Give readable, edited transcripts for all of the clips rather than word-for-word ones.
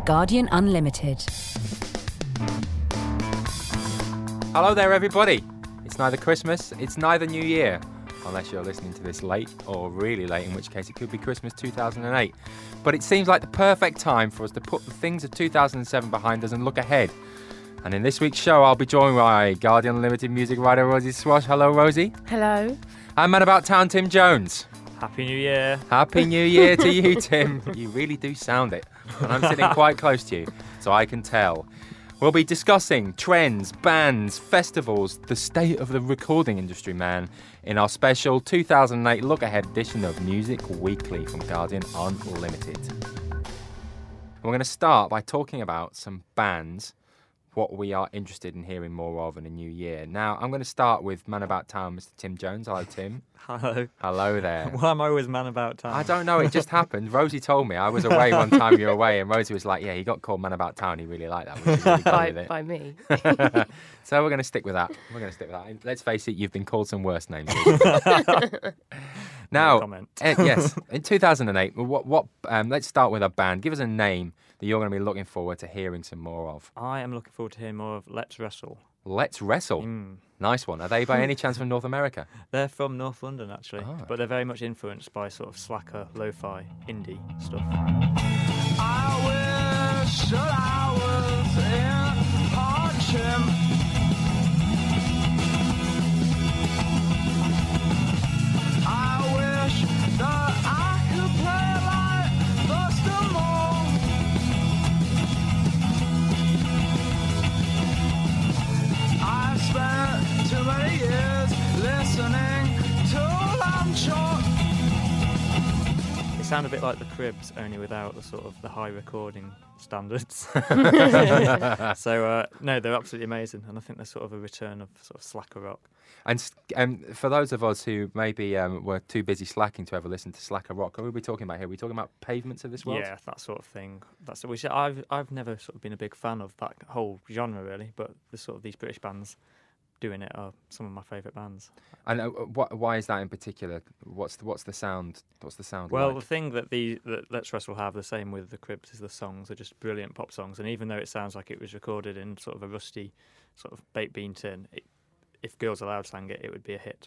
Guardian Unlimited. Hello there, everybody. It's neither Christmas, it's neither New Year, unless you're listening to this late or really late, in which case it could be Christmas 2008. But it seems like the perfect time for us to put the things of 2007 behind us and look ahead. And in this week's show, I'll be joined by Guardian Unlimited music writer Rosie Swash. Hello, Rosie. Hello. And Man About Town, Tim Jones. Happy New Year. Happy New Year to you, Tim. You really do sound it. And I'm sitting quite close to you, so I can tell. We'll be discussing trends, bands, festivals, the state of the recording industry, man, in our special 2008 look-ahead edition of Music Weekly from Guardian Unlimited. We're going to start by talking about some bands, what we are interested in hearing more of in the new year. Now, I'm going to start with Man About Town, Mr. Tim Jones. Hello, Tim. Hello. Hello there. Why am I always Man About Town? I don't know, it just happened. Rosie told me. I was away one time, you were away, and Rosie was like, yeah, he got called Man About Town. He really liked that. Which is really good with it. By me. So we're going to stick with that. Let's face it, you've been called some worse names. Now, yes, in 2008, let's start with a band. Give us a name that you're going to be looking forward to hearing some more of. I am looking forward to hearing more of Let's Wrestle. Let's Wrestle? Nice one. Are they by any chance from North America? They're from North London, actually. Oh. But they're very much influenced by sort of slacker, lo-fi, indie stuff. I wish that I was in Harlem. I wish that I could play like Buster Moore. I spent too many years listening to Lamb Chop. They sound a bit like the Cribs, only without the sort of the high recording standards. So, no, they're absolutely amazing, and I think they're sort of a return of sort of slacker rock. And for those of us who maybe were too busy slacking to ever listen to slacker rock, what are we talking about here? Are we talking about Pavements of this world? Yeah, that sort of thing. That's which I've never sort of been a big fan of that whole genre, really, but the sort of these British bands doing it are some of my favourite bands. And why is that in particular? What's the sound? What's the sound Well, like? the thing that Let's Wrestle have, the same with the Cribs, is the songs are just brilliant pop songs. And even though it sounds like it was recorded in sort of a rusty sort of baked bean tin, if Girls Aloud sang it, it would be a hit.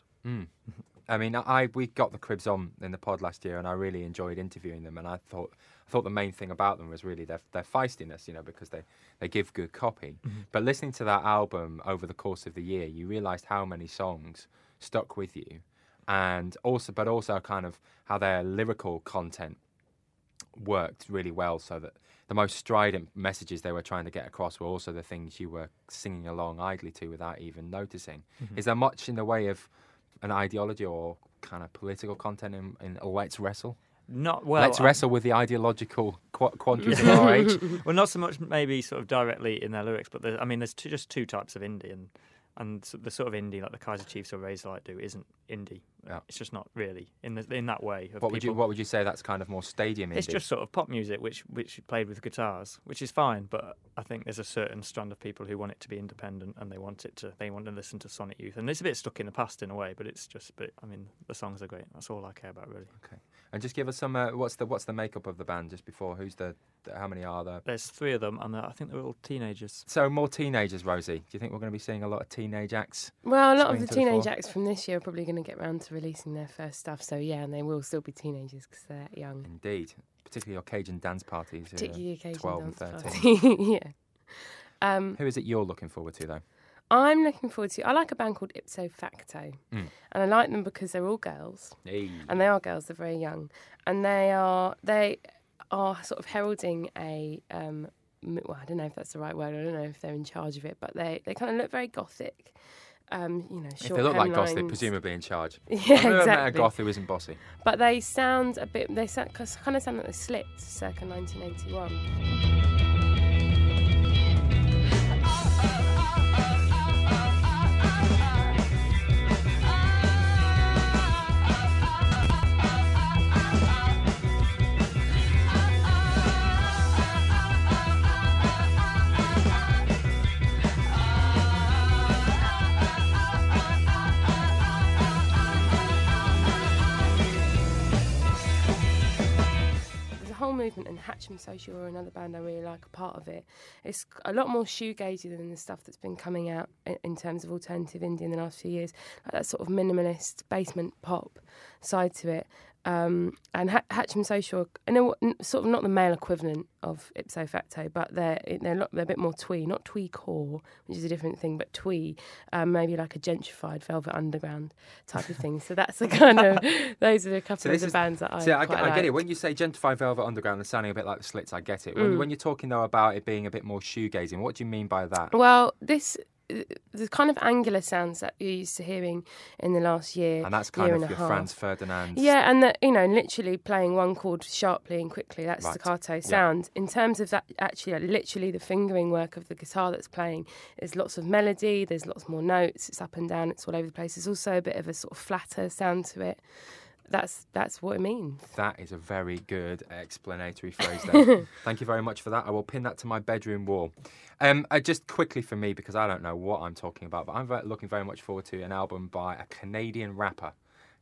I mean, we got the Cribs on in the pod last year, and I really enjoyed interviewing them. And I thought the main thing about them was really their feistiness, because they give good copy. But listening to that album over the course of the year, you realised how many songs stuck with you, and also kind of how their lyrical content worked really well, so that the most strident messages they were trying to get across were also the things you were singing along idly to without even noticing. Is there much in the way of an ideology or kind of political content in Let's Wrestle? Not well. Let's wrestle with the ideological quandaries of our age. Well, not so much maybe sort of directly in their lyrics, but there's just two types of indie, and the sort of indie like the Kaiser Chiefs or Razorlight do isn't indie. Yeah. It's just not really in that way. What would you say that's kind of more stadium indie? It's just sort of pop music which played with guitars, which is fine, but I think there's a certain strand of people who want it to be independent, and they want to listen to Sonic Youth, and it's a bit stuck in the past in a way, but the songs are great. That's all I care about, really. Okay. And just give us some what's the makeup of the band just before? How many are there? There's three of them, and I think they're all teenagers. So more teenagers, Rosie. Do you think we're going to be seeing a lot of teenage acts? Well, a lot of the teenage acts from this year are probably going to get round to releasing their first stuff. So yeah, and they will still be teenagers because they're young. Indeed, particularly your Cajun dance parties. Particularly Cajun 12 dance and 13. party. Yeah. Who is it you're looking forward to though? I'm looking forward to. I like a band called Ipso Facto, and I like them because they're all girls, and they are girls. They're very young, and they are sort of heralding a. Well, I don't know if that's the right word. I don't know if they're in charge of it, but they kind of look very gothic. Short if they look like goths, they're hemlines. presumably in charge. Yeah, I've never exactly. met a goth who isn't bossy. But they sound a bit. They kind of sound like the Slits, circa 1981. whole movement, and Hatcham Social are another band I really like, a part of it. It's a lot more shoegazy than the stuff that's been coming out in terms of alternative indie in the last few years. Like that sort of minimalist basement pop side to it. And Hatcham Social, sort of not the male equivalent of Ipso Facto, but they're a bit more twee, not twee core, which is a different thing, but twee, maybe like a gentrified Velvet Underground type of thing. So that's the kind of those are a couple of the bands that I get it. When you say gentrified Velvet Underground and sounding a bit like the Slits, I get it. When you're talking though about it being a bit more shoegazing, what do you mean by that? Well, the kind of angular sounds that you're used to hearing in the last year, and that's kind of your Franz Ferdinand. Yeah, and literally playing one chord sharply and quickly. That's staccato sound. In terms of that, actually, literally the fingering work of the guitar that's playing, there's lots of melody. There's lots more notes. It's up and down. It's all over the place. There's also a bit of a sort of flatter sound to it. That's what it means. That is a very good explanatory phrase there. Thank you very much for that. I will pin that to my bedroom wall. Just quickly for me, because I don't know what I'm talking about, but I'm looking very much forward to an album by a Canadian rapper,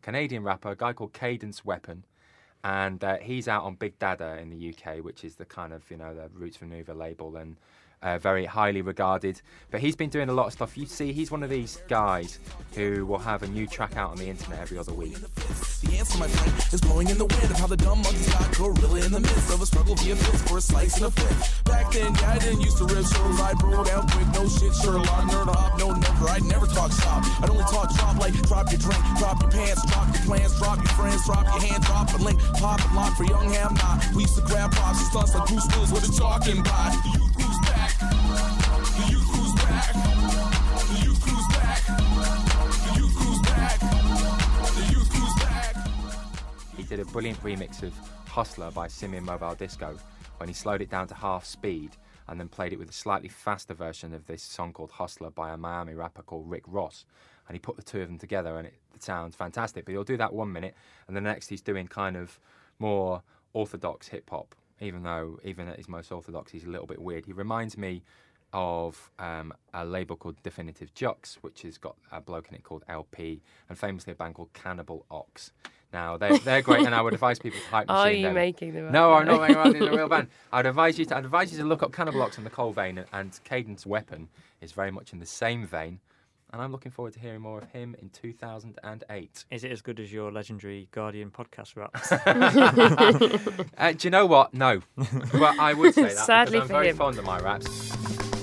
a guy called Cadence Weapon, and he's out on Big Dada in the UK, which is the kind of, the Roots Renuva label, and very highly regarded. But he's been doing a lot of stuff. You see, he's one of these guys who will have a new track out on the internet every other week. The answer, my friend, is blowing in the wind of how the dumb monkeys got gorilla in the midst of a struggle via fist for a slice and a flip. Back then, yeah, I didn't used to rip shows. I broke down quick, no shit, Sherlock, nerd hop, no never. I'd never talk shop. I'd only talk drop like drop your drink, drop your pants, drop your plans, drop your friends, drop your hand, drop a link, pop and lock for young ham not. We used to grab pops and stunts like Bruce Willis. What you talking about? The youth who's back. The youth who's back. The youth who's back. The youth who's back. The youth who's back. He did a brilliant remix of Hustler by Simian Mobile Disco when he slowed it down to half speed and then played it with a slightly faster version of this song called Hustler by a Miami rapper called Rick Ross. And he put the two of them together and it sounds fantastic. But he'll do that 1 minute and the next he's doing kind of more orthodox hip-hop, even at his most orthodox he's a little bit weird. He reminds me of a label called Definitive Jux, which has got a bloke in it called LP, and famously a band called Cannibal Ox. Now, they're great, and I would advise people to hype machine Are you them. making them up? No, I'm not making them up. They're a real band. I'd advise you to look up Cannibal Ox in the Coal vein, and Cadence Weapon is very much in the same vein, and I'm looking forward to hearing more of him in 2008. Is it as good as your legendary Guardian podcast raps? Do you know what? No. Well, I would say that Sadly because I'm for very him. fond of my raps.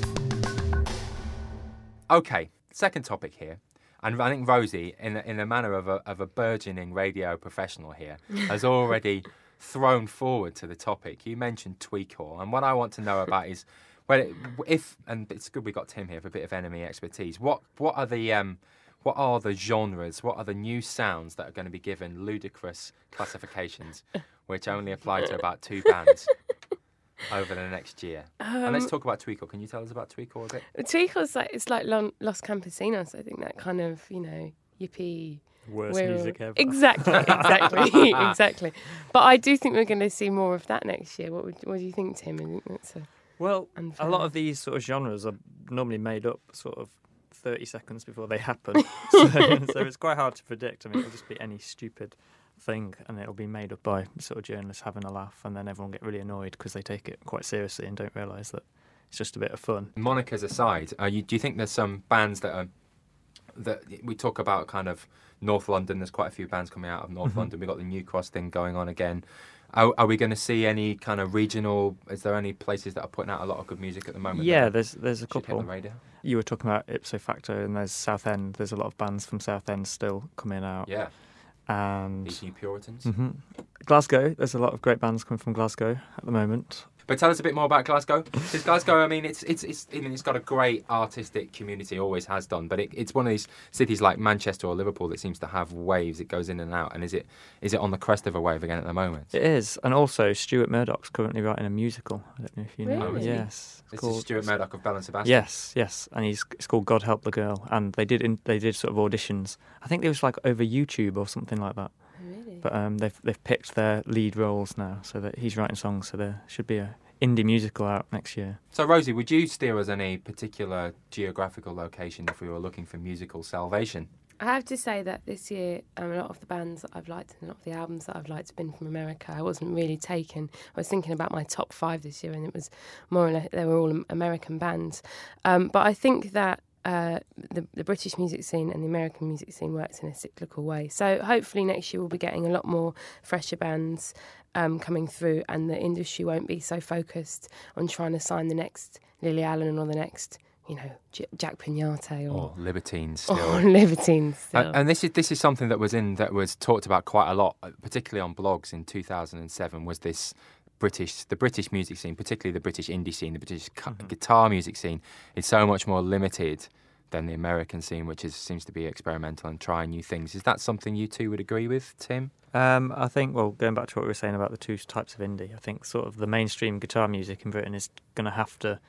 Okay, second topic here. And I think Rosie, in the manner of a burgeoning radio professional here, has already thrown forward to the topic. You mentioned tweecore, and what I want to know about is, and it's good we got Tim here for a bit of enemy expertise. What are the genres? What are the new sounds that are going to be given ludicrous classifications, which only apply to about 2 bands over the next year? And let's talk about tweecore. Can you tell us about tweecore a bit? Tweacore's like Los Campesinos. I think that kind of yippee. Worst music ever. Exactly. Exactly. But I do think we're going to see more of that next year. What do you think, Tim? I think that's a lot of these sort of genres are normally made up sort of 30 seconds before they happen. so it's quite hard to predict. I mean, it'll just be any stupid thing and it'll be made up by sort of journalists having a laugh, and then everyone get really annoyed because they take it quite seriously and don't realise that it's just a bit of fun. Monikers aside, do you think there's some bands that we talk about kind of North London? There's quite a few bands coming out of North London. We've got the New Cross thing going on again. Are we going to see any kind of regional? Is there any places that are putting out a lot of good music at the moment? Yeah, there's a couple. Hit the radar? You were talking about Ipso Facto, and there's Southend. There's a lot of bands from Southend still coming out. Yeah. And these New Puritans. Glasgow. There's a lot of great bands coming from Glasgow at the moment. But tell us a bit more about Glasgow. Because Glasgow, I mean, it's got a great artistic community, always has done. But it's one of these cities like Manchester or Liverpool that seems to have waves. It goes in and out. And is it on the crest of a wave again at the moment? It is. And also, Stuart Murdoch's currently writing a musical. I don't know if you know. Really? Yes. This is Stuart Murdoch of Bell and Sebastian. Yes. And it's called God Help the Girl. And they did sort of auditions. I think it was like over YouTube or something like that. Really? But they've picked their lead roles now, so that he's writing songs. So there should be a indie musical out next year. So, Rosie, would you steer us any particular geographical location if we were looking for musical salvation? I have to say that this year, a lot of the bands that I've liked and a lot of the albums that I've liked have been from America. I wasn't really taken. I was thinking about my top 5 this year, and it was more or less they were all American bands. But I think that the British music scene and the American music scene works in a cyclical way. So hopefully next year we'll be getting a lot more fresher bands coming through, and the industry won't be so focused on trying to sign the next Lily Allen or the next, Jack Pignate or Libertines still. Or Libertines still. And this is something that was talked about quite a lot, particularly on blogs in 2007. Was this the British music scene, particularly the British indie scene, the British guitar music scene, is so much more limited than the American scene, which seems to be experimental and trying new things. Is that something you two would agree with, Tim? I think, going back to what we were saying about the two types of indie, I think sort of the mainstream guitar music in Britain is going to have to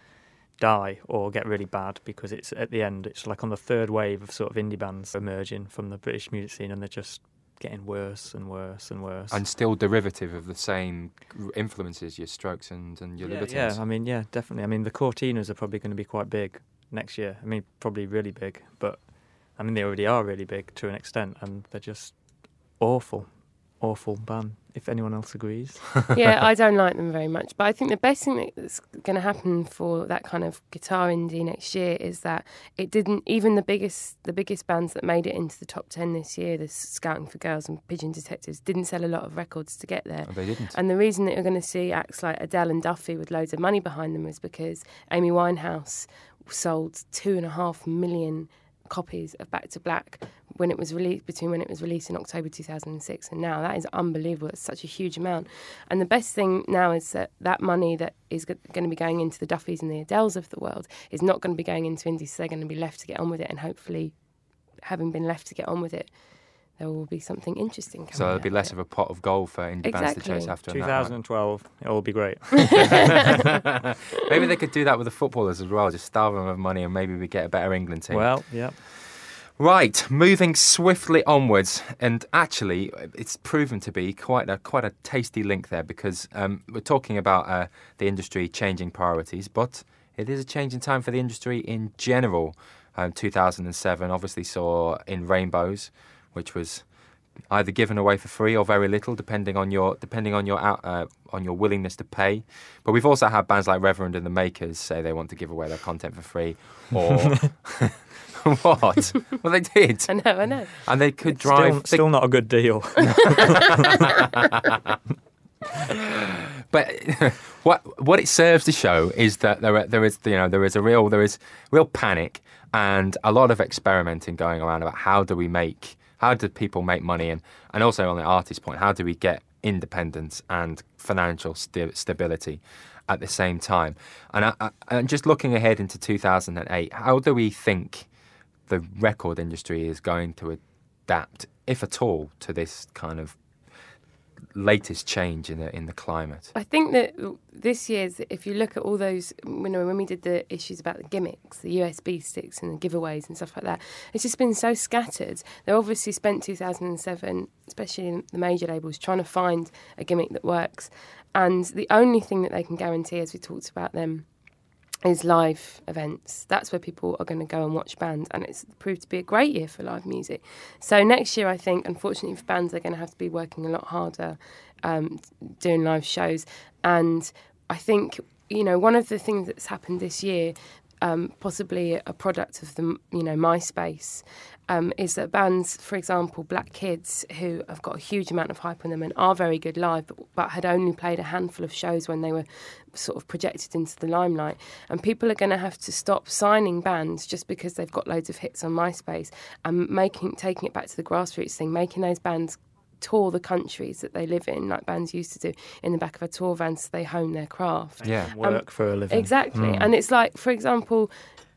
die or get really bad, because it's at the end, it's like on the third wave of sort of indie bands emerging from the British music scene, and they're just getting worse and worse and worse. And still derivative of the same influences, your Strokes and your Libertines. Yeah, definitely. The Cortinas are probably going to be quite big next year. Probably really big, but they already are really big to an extent, and they're just awful band, if anyone else agrees. Yeah, I don't like them very much, but I think the best thing that's going to happen for that kind of guitar indie next year is that it didn't, even the biggest bands that made it into the top 10 this year, the Scouting for Girls and Pigeon Detectives, didn't sell a lot of records to get there. Oh, they didn't. And the reason that you're going to see acts like Adele and Duffy with loads of money behind them is because Amy Winehouse sold 2.5 million copies of Back to Black when it was released in October 2006 and now. That is unbelievable. It's such a huge amount. And the best thing now is that money that is going to be going into the Duffys and the Adeles of the world is not going to be going into indies. So they're going to be left to get on with it, and hopefully, having been left to get on with it, there will be something interesting coming. So there'll be less of a pot of gold for indie bands to chase after. 2012, it will be great. Maybe they could do that with the footballers as well, just starve them of money, and maybe we get a better England team. Well, yeah. Right, moving swiftly onwards, and actually it's proven to be quite a tasty link there, because we're talking about the industry changing priorities, but it is a changing time for the industry in general. 2007 obviously saw In Rainbows, which was either given away for free or very little, depending on your willingness to pay. But we've also had bands like Reverend and the Makers say they want to give away their content for free, or what? Well, they did. I know. And they could drive. Still not a good deal. But what it serves to show is that there is real panic and a lot of experimenting going around about how do people make money, and also on the artist point, how do we get independence and financial stability at the same time. And just looking ahead into 2008, how do we think the record industry is going to adapt, if at all, to this kind of latest change in the climate? I think that this year's, if you look at all those, when we did the issues about the gimmicks, the USB sticks and the giveaways and stuff like that, it's just been so scattered. They obviously spent 2007, especially in the major labels, trying to find a gimmick that works. And the only thing that they can guarantee, as we talked about them, is live events. That's where people are going to go and watch bands, and it's proved to be a great year for live music. So next year, I think, unfortunately for bands, they're going to have to be working a lot harder doing live shows. And I think, one of the things that's happened this year, possibly a product of the, MySpace, is that bands, for example, Black Kids, who have got a huge amount of hype on them and are very good live, but had only played a handful of shows when they were sort of projected into the limelight. And people are going to have to stop signing bands just because they've got loads of hits on MySpace, and taking it back to the grassroots thing, making those bands tour the countries that they live in, like bands used to do, in the back of a tour van, so they hone their craft. Yeah, work for a living. Exactly. And it's like, for example,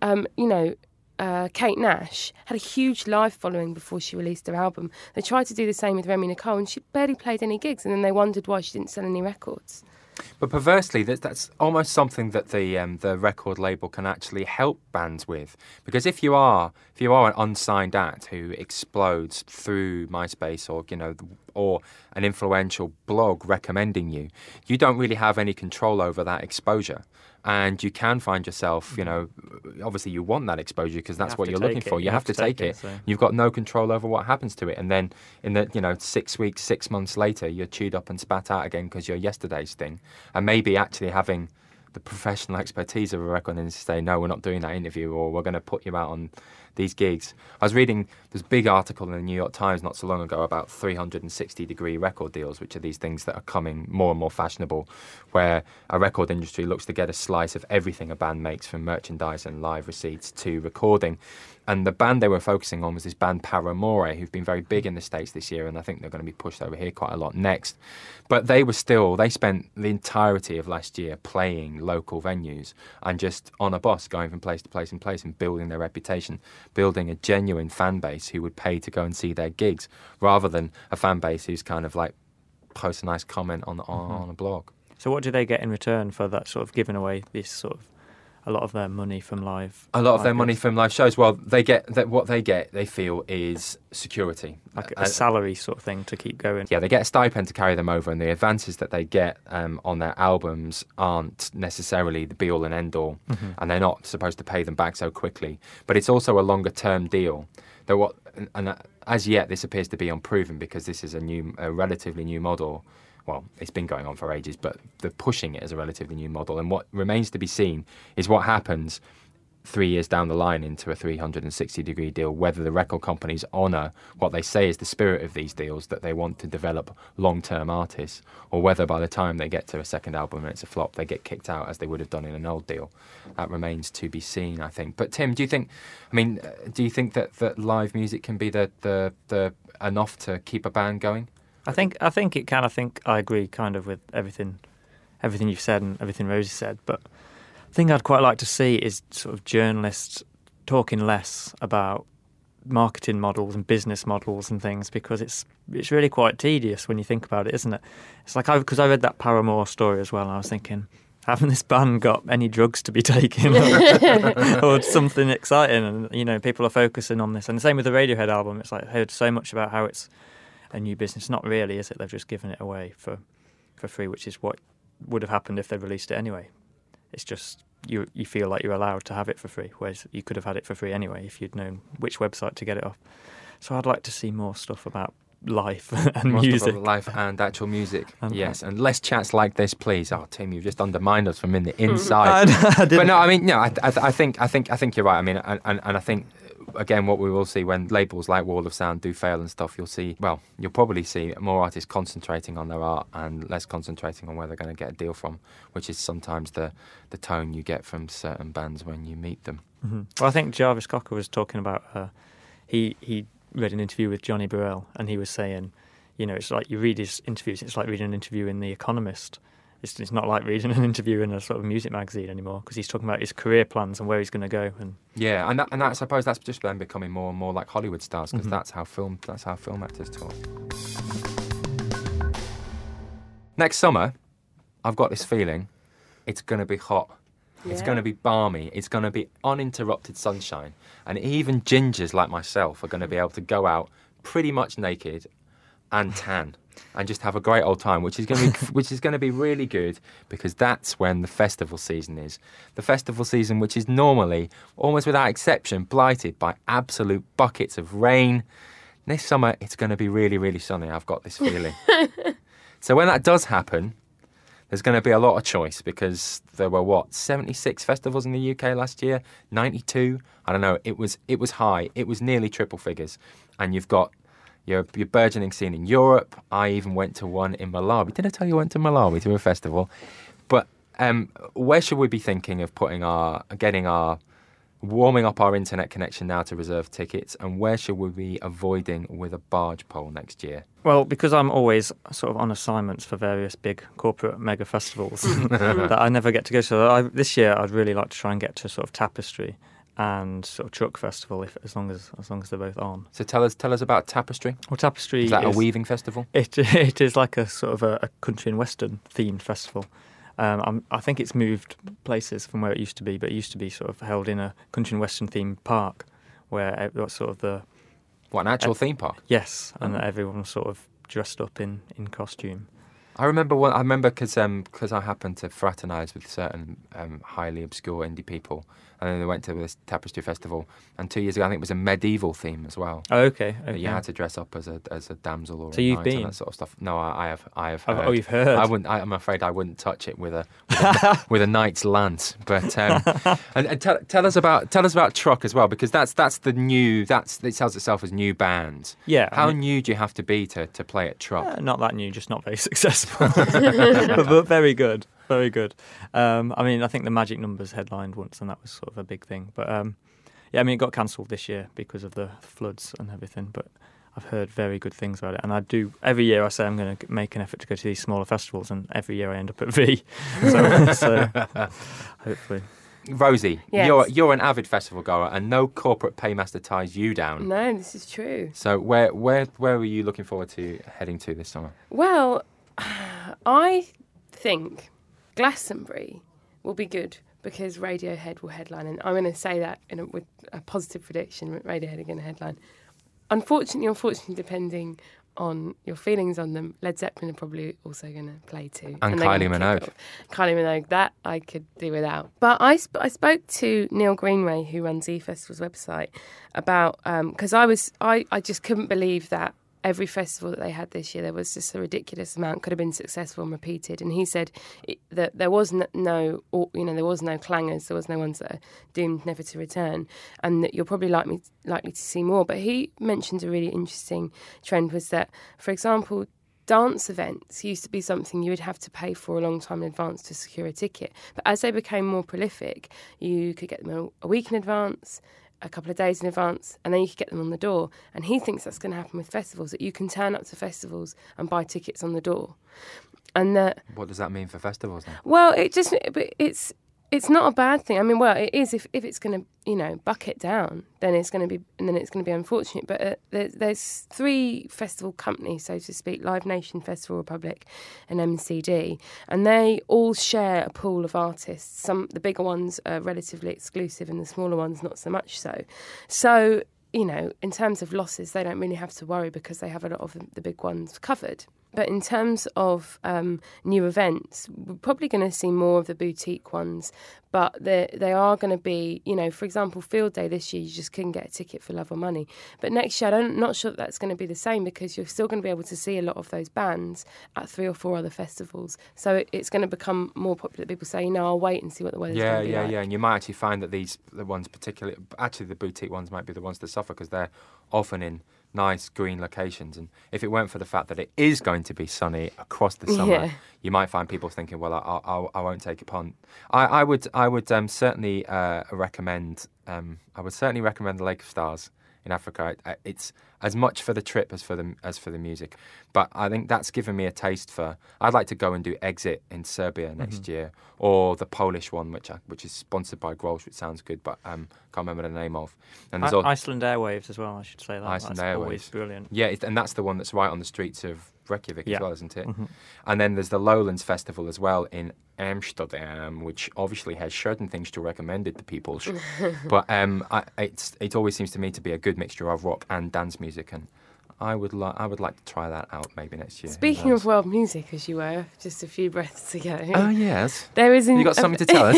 Kate Nash had a huge live following before she released her album. They tried to do the same with Remy Nicole, and she barely played any gigs, and then they wondered why she didn't sell any records. But perversely, that's almost something that the record label can actually help bands with, because if you are an unsigned act who explodes through MySpace or an influential blog recommending you, you don't really have any control over that exposure. And you can find yourself, obviously you want that exposure because that's what you're looking for. You have to take it. So. You've got no control over what happens to it. And then in the, 6 weeks, 6 months later, you're chewed up and spat out again because you're yesterday's thing. And maybe actually having the professional expertise of a record industry say, no, we're not doing that interview, or we're going to put you out on these gigs. I was reading this big article in the New York Times not so long ago about 360-degree record deals, which are these things that are coming more and more fashionable, where a record industry looks to get a slice of everything a band makes, from merchandise and live receipts to recording. And the band they were focusing on was this band Paramore, who've been very big in the States this year, and I think they're going to be pushed over here quite a lot next. But they spent the entirety of last year playing local venues and just on a bus, going from place to place and building their reputation, building a genuine fan base who would pay to go and see their gigs, rather than a fan base who's kind of like post a nice comment on a blog. So what do they get in return for that sort of giving away this sort of a lot of their money from live? A lot of their money from live shows. Well, they feel is security. Like a salary sort of thing to keep going. Yeah, they get a stipend to carry them over, and the advances that they get on their albums aren't necessarily the be-all and end-all, and they're not supposed to pay them back so quickly. But it's also a longer-term deal. As yet, this appears to be unproven because this is a relatively new model. Well, it's been going on for ages, but they're pushing it as a relatively new model. And what remains to be seen is what happens 3 years down the line into a 360-degree deal, whether the record companies honour what they say is the spirit of these deals, that they want to develop long-term artists, or whether by the time they get to a second album and it's a flop, they get kicked out as they would have done in an old deal. That remains to be seen, I think. But Tim, do you think that live music can be the enough to keep a band going? I think it can. I think I agree kind of with everything you've said and everything Rosie said. But the thing I'd quite like to see is sort of journalists talking less about marketing models and business models and things, because it's really quite tedious when you think about it, isn't it? It's like because I read that Paramore story as well, and I was thinking, haven't this band got any drugs to be taking or something exciting? And people are focusing on this. And the same with the Radiohead album. It's like I heard so much about how it's a new business. Not really, is it? They've just given it away for free, which is what would have happened if they released it anyway. It's just you feel like you're allowed to have it for free, whereas you could have had it for free anyway if you'd known which website to get it off. So I'd like to see more stuff about life and music. Life and actual music. Yes, and less chats like this, please. Oh, Tim, you've just undermined us from in the inside. But no, I mean, no, I think you're right. I mean, and I think, again, what we will see when labels like Wall of Sound do fail and stuff, you'll probably see more artists concentrating on their art and less concentrating on where they're going to get a deal from, which is sometimes the tone you get from certain bands when you meet them. Mm-hmm. Well, I think Jarvis Cocker was talking about, he read an interview with Johnny Burrell, and he was saying, it's like you read his interviews, it's like reading an interview in The Economist. It's not like reading an interview in a sort of music magazine anymore, because he's talking about his career plans and where he's going to go. And yeah, and I suppose that's just them becoming more and more like Hollywood stars, because that's how film actors talk. Next summer, I've got this feeling it's going to be hot. Yeah. It's going to be balmy. It's going to be uninterrupted sunshine, and even gingers like myself are going to be able to go out pretty much naked and tan. And just have a great old time, which is going to be really good, because that's when the festival season is. The festival season, which is normally, almost without exception, blighted by absolute buckets of rain. This summer, it's going to be really, really sunny. I've got this feeling. So when that does happen, there's going to be a lot of choice, because there were 76 festivals in the UK last year, 92. I don't know. It was high. It was nearly triple figures, and you've got your burgeoning scene in Europe. I even went to one in Malawi. Did I tell you I went to Malawi to a festival? But where should we be thinking of warming up our internet connection now to reserve tickets, and where should we be avoiding with a barge pole next year? Well, because I'm always sort of on assignments for various big corporate mega festivals that I never get to go to. This year I'd really like to try and get to sort of Tapestry and sort of Truck Festival, as long as they're both on. So tell us about Tapestry. Well, Tapestry is that a weaving festival? It is like a sort of a country and western themed festival. I think it's moved places from where it used to be, but it used to be sort of held in a country and western themed park, where it was sort of the... What, an actual theme park? Yes, and everyone was sort of dressed up in costume. I remember because I happened to fraternise with certain highly obscure indie people, and then they went to this Tapestry Festival. And 2 years ago, I think it was a medieval theme as well. Oh, okay. You had to dress up as a damsel or so a you've knight been and that sort of stuff. No, I have heard. Oh, you've heard. I'm afraid I wouldn't touch it with a with a knight's lance. But and tell us about Truck as well, because that's the new it sells itself as new band. Yeah. How new do you have to be to play at Truck? Not that new, just not very successful, but very good. Very good. I think the Magic Numbers headlined once, and that was sort of a big thing. But it got cancelled this year because of the floods and everything. But I've heard very good things about it, and I do every year. I say I'm going to make an effort to go to these smaller festivals, and every year I end up at V. So hopefully. Rosie, yes. you're an avid festival goer, and no corporate paymaster ties you down. No, this is true. So where were you looking forward to heading to this summer? Well, I think Glastonbury will be good because Radiohead will headline, and I'm going to say that with a positive prediction. Radiohead are going to headline. Unfortunately, depending on your feelings on them, Led Zeppelin are probably also going to play too. And Kylie Minogue. Kylie Minogue, that I could do without. But I spoke to Neil Greenway, who runs eFestival's website, about because I just couldn't believe that every festival that they had this year, there was just a ridiculous amount, could have been successful and repeated. And he said that there was no clangers, there was no ones that are doomed never to return, and that you're probably likely to see more. But he mentioned a really interesting trend was that, for example, dance events used to be something you would have to pay for a long time in advance to secure a ticket. But as they became more prolific, you could get them a week in advance, a couple of days in advance, and then you could get them on the door. And he thinks that's going to happen with festivals, that you can turn up to festivals and buy tickets on the door. And what does that mean for festivals then? Well, it's not a bad thing. I mean, well, it is if it's going to bucket down, then it's going to be unfortunate. But there's three festival companies, so to speak: Live Nation, Festival Republic, and MCD, and they all share a pool of artists. The bigger ones are relatively exclusive, and the smaller ones not so much so. So in terms of losses, they don't really have to worry because they have a lot of the big ones covered. But in terms of new events, we're probably going to see more of the boutique ones. But they are going to be, for example, Field Day this year, you just couldn't get a ticket for love or money. But next year, I'm not sure that's going to be the same because you're still going to be able to see a lot of those bands at 3 or 4 other festivals. So it's going to become more popular. People say, I'll wait and see what the weather's going to be like. Yeah. And you might actually find that the ones particularly, actually the boutique ones might be the ones that suffer because they're often in nice green locations, and if it weren't for the fact that it is going to be sunny across the summer, you might find people thinking, well, I won't take it upon. I would certainly recommend the Lake of Stars in Africa. It's as much for the trip as for the music, but I think that's given me a taste for. I'd like to go and do Exit in Serbia next year, or the Polish one, which is sponsored by Grolsch, which sounds good, but can't remember the name of. And there's Iceland Airwaves as well. I should say that. Iceland that's Airwaves, always brilliant. Yeah, and that's the one that's right on the streets of Reykjavik as well, isn't it? Mm-hmm. And then there's the Lowlands Festival as well in Amsterdam, which obviously has certain things to recommend it to people. But it always seems to me to be a good mixture of rock and dance music, and I would like to try that out maybe next year. Speaking of world music, as you were just a few breaths ago. Oh yes, there is. You got something to tell us?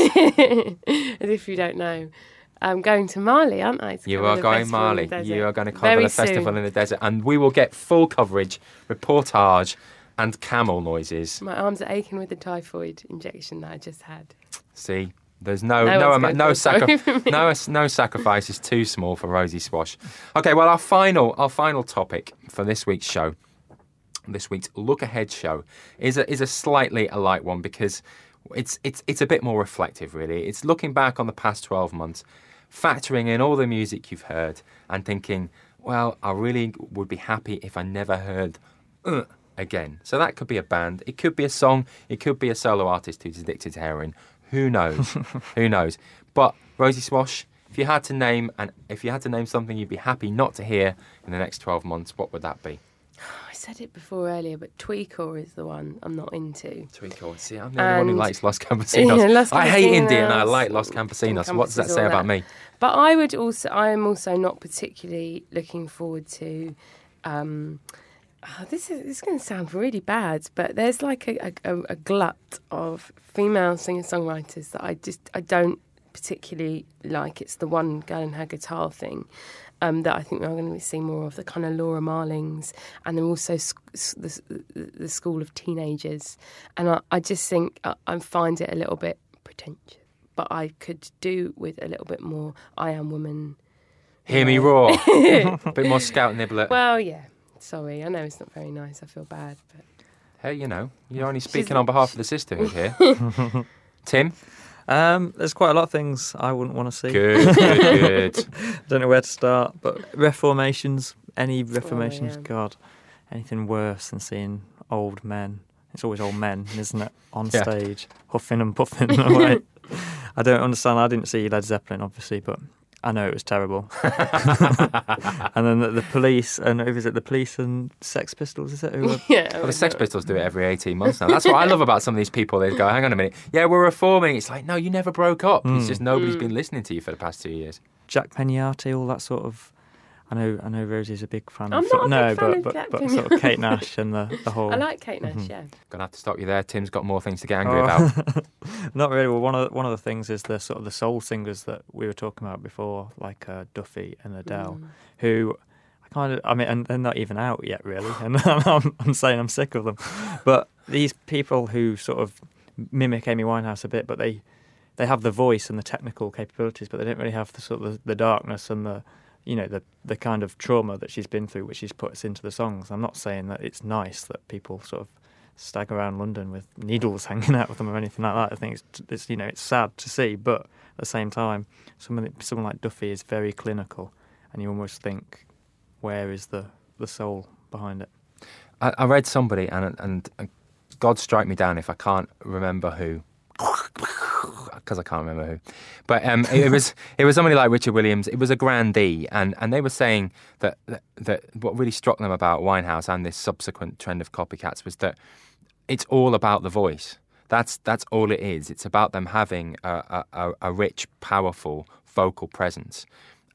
As if you don't know. I'm going to Mali, aren't I? You are going Mali. You are going to cover the festival in the desert, and we will get full coverage, reportage, and camel noises. My arms are aching with the typhoid injection that I just had. See, there's no sacrifice is too small for Rosie Swash. Okay, well, our final topic for this week's show, this week's Look Ahead show, is a slightly a light one because it's a bit more reflective, really. It's looking back on the past 12 months, factoring in all the music you've heard and thinking, well, I really would be happy if I never heard again. So that could be a band, it could be a song, it could be a solo artist who's addicted to heroin. Who knows? Who knows? But Rosie Swash, If you had to name something you'd be happy not to hear in the next 12 months, what would that be? I said it before earlier, but Tweakor is the one I'm not into. Tweakor. See, I'm the only one who likes Los Campesinos. Yeah, Los I hate Campesinos. indie and I like Los Campesinos. What does that say about me? But I am also not particularly looking forward to. This is going to sound really bad, but there's like a glut of female singer-songwriters that I don't particularly like. It's the one girl and her guitar thing that I think we're going to see more of, the kind of Laura Marlings, and then also the school of teenagers. And I just think I find it a little bit pretentious, but I could do with a little bit more I Am Woman. Hear me roar. A bit more Scout Nibbler. Well, yeah. Sorry, I know it's not very nice. I feel bad. But hey, you're only speaking on behalf of the sisterhood here. Tim? There's quite a lot of things I wouldn't want to see. Good. Don't know where to start, but reformations, God, anything worse than seeing old men. It's always old men, isn't it, on stage, huffing and puffing away. I don't understand. I didn't see Led Zeppelin, obviously, but I know it was terrible. And then the Police, and who is it? The Police and Sex Pistols, is it? Well, the Sex Pistols do it every 18 months now. That's what I love about some of these people. They go, hang on a minute. Yeah, we're reforming. It's like, no, you never broke up. It's just nobody's been listening to you for the past 2 years. Jack Peñate, all that sort of. I know Rosie's a big fan. I'm of not a big fan but of Jack but sort of Kate Nash and the whole. I like Kate Nash, yeah. Gonna have to stop you there. Tim's got more things to get angry about. Not really. Well, one of the things is the sort of the soul singers that we were talking about before, like Duffy and Adele, who and they're not even out yet, really. And I'm saying I'm sick of them. But these people who sort of mimic Amy Winehouse a bit, but they have the voice and the technical capabilities, but they don't really have the sort of the darkness and the kind of trauma that she's been through, which she's put us into the songs. I'm not saying that it's nice that people sort of stagger around London with needles hanging out of them or anything like that. I think it's sad to see, but at the same time, someone like Duffy is very clinical, and you almost think, where is the soul behind it? I read somebody, and God strike me down if I can't remember who. Because I can't remember who, but it was somebody like Richard Williams. It was a grandee, and they were saying that what really struck them about Winehouse and this subsequent trend of copycats was that it's all about the voice. That's all it is. It's about them having a rich, powerful vocal presence,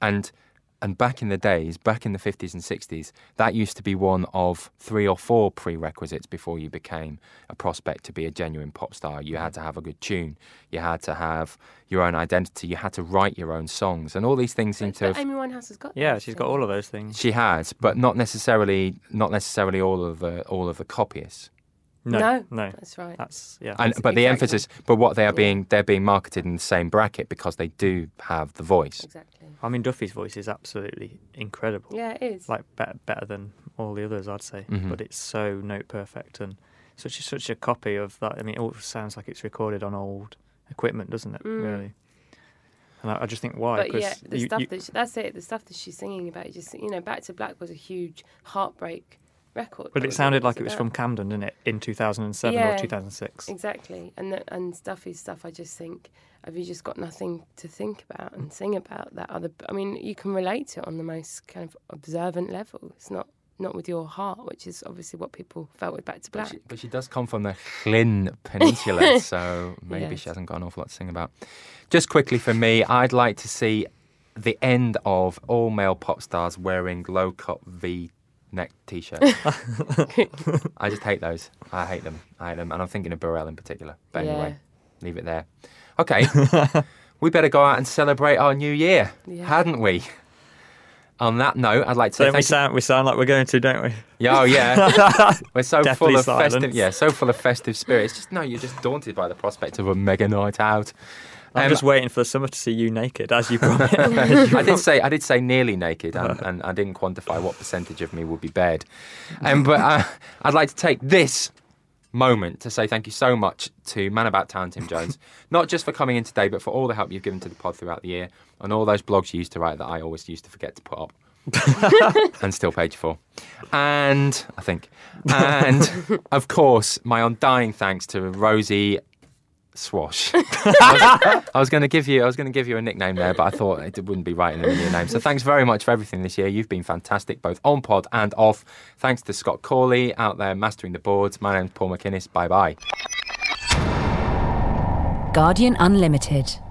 and back in the days, back in the 50s and 60s, that used to be one of 3 or 4 prerequisites before you became a prospect to be a genuine pop star. You had to have a good tune. You had to have your own identity. You had to write your own songs. And all these things seem to have... Amy Winehouse has got Yeah, she's got all of those things. She has, but not necessarily all of the copyists. No, that's right. But the emphasis, but what they're being marketed in the same bracket because they do have the voice. Exactly. I mean, Duffy's voice is absolutely incredible. Yeah, it is. Like better than all the others, I'd say. Mm-hmm. But it's so note perfect and such a copy of that. I mean, it all sounds like it's recorded on old equipment, doesn't it? Really. And I just think why? But yeah, that's it. The stuff that she's singing about, Back to Black was a huge heartbreak record. But it sounded like it was from Camden, didn't it, in 2007 or 2006? Exactly. And Duffy's stuff, I just think, have you just got nothing to think about and sing about that other... I mean, you can relate to it on the most kind of observant level. It's not with your heart, which is obviously what people felt with Back to Black. But she does come from the Llyn Peninsula, so maybe she hasn't got an awful lot to sing about. Just quickly for me, I'd like to see the end of all male pop stars wearing low-cut V-neck T-shirts. I just hate those. I hate them. And I'm thinking of Burrell in particular. But anyway, leave it there. Okay, we better go out and celebrate our new year, hadn't we? On that note, I'd like to say we sound like we're going to, don't we? Oh yeah, we're so full of silence. festive. Yeah, so full of festive spirits. You're just daunted by the prospect of a mega night out. I'm just waiting for the summer to see you naked, as you promised. I did say nearly naked, and I didn't quantify what percentage of me would be bared. But I'd like to take this moment to say thank you so much to Man About Town, Tim Jones, not just for coming in today, but for all the help you've given to the pod throughout the year, and all those blogs you used to write that I always used to forget to put up. And still paid you for. And of course, my undying thanks to Rosie, Swash. I was going to give you a nickname there, but I thought it wouldn't be right in the middle of your name. So thanks very much for everything this year. You've been fantastic, both on pod and off. Thanks to Scott Corley out there mastering the boards. My name's Paul McInnes. Bye bye. Guardian Unlimited.